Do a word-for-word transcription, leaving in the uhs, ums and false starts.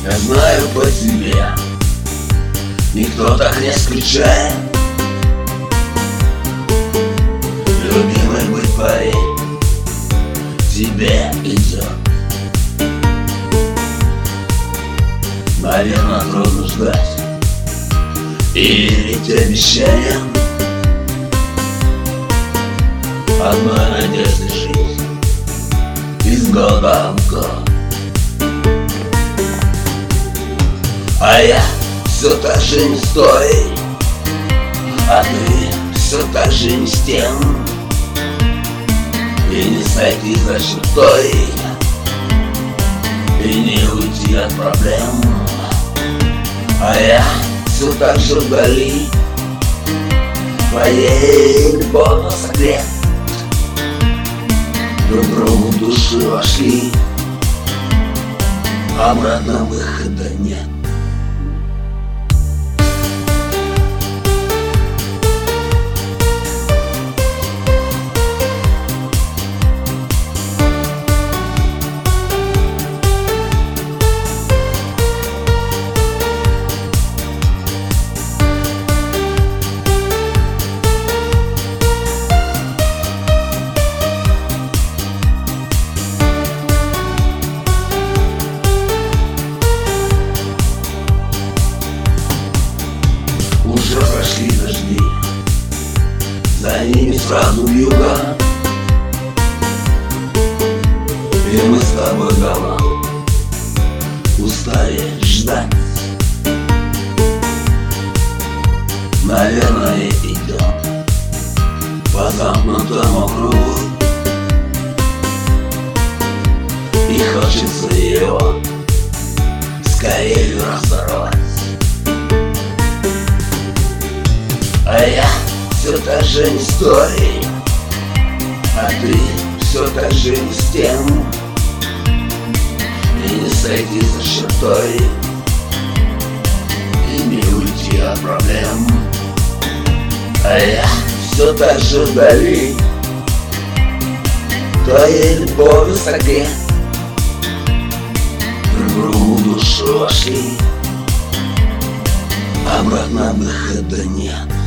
Я знаю по тебе, никто так не скучает. Любимый быть парень тебе идет. Наверное, трудно ждать и верить обещаниям. Одной надежды жить из года в год. А я все так же не с той, а ты все так же не с тем. И не сойти за чертой, и не уйти от проблем. А я все так же вдали, твоей любовью согрет. Друг другу души вошли, обратно выхода нет. Уже прошли дожди, за ними сразу вьюга, и мы с тобой давно устали ждать. Наверное, идем по замкнутому кругу, и хочется его скорее разорвать. А я все так же не с той, а ты все так же не с тем. И не сойти за чертой, и не уйти от проблем. А я все так же вдали, твоей любовью согрет. Друг другу душу вошли, обратно выхода нет.